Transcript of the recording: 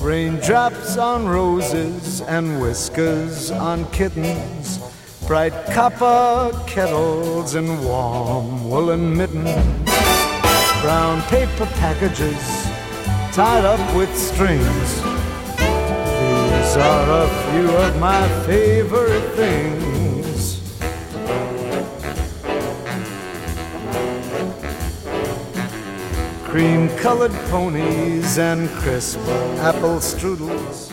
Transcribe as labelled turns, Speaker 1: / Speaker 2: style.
Speaker 1: Raindrops on roses and whiskers on kittens, bright copper kettles and warm woolen mittens, brown paper packages tied up with strings. These are a few of my favorite things. Cream-colored ponies and crisp apple strudels,